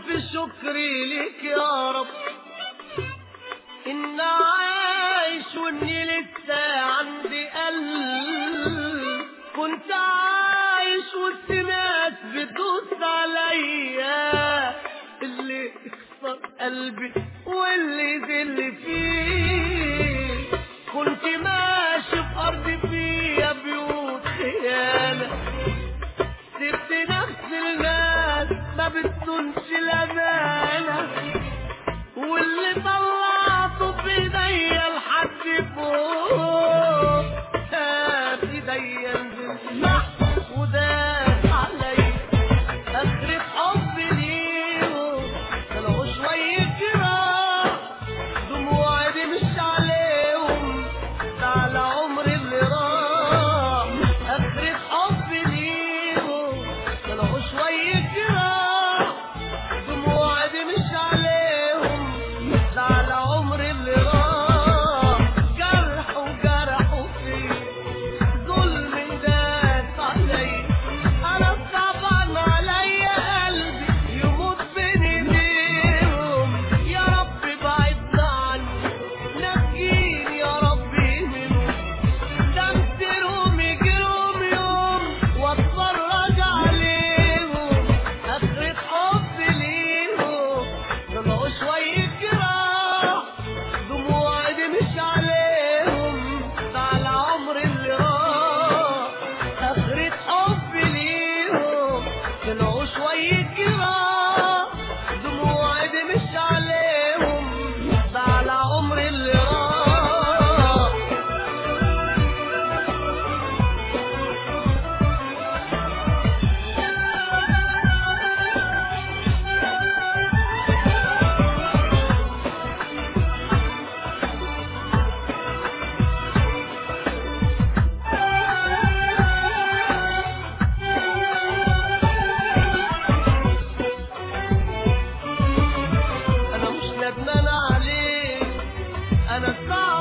ألف شكري لك يا رب إن عايش وإني لسه عندي قلب. كنت عايش وسط ناس بتدوس عليا، اللي يكسر قلبي واللي يذل فيه. كنت ماشي في أرض فيها بيوت خيانة، سبت نفس الناس ما بتكونش الأمانة، واللي طلعته بإيديا لحد فوق في إيديا نزلت وداس عليا. آخرة حبي ليهم طلعوا شوية جراح، دموعي دي مش عليهم ده على عمري اللي راح. آخرة حبي ليهم طلعوا شوية جراح، دموعي دي مش عليهم ده على عمري اللي راح. جرح وجرحوا فيا، ظلم داس عليا، انا صعبان عليا قلبي يموت بين ايديهم. يا رب بعدنا عني، نجيني يا ربي منهم، ده امسرهم يجيلهم يوم واتفرج عليهم. اخرة حبي ليهم طلعوا شوية جراح، دموعي دي مش عليهم ده على عمري اللي راح. اخرة حبي ليهم طلعوا شوية جراح، دموعي دي مش عليهم ده على عمري اللي راح. انا مش ندمان عليك، انا صعب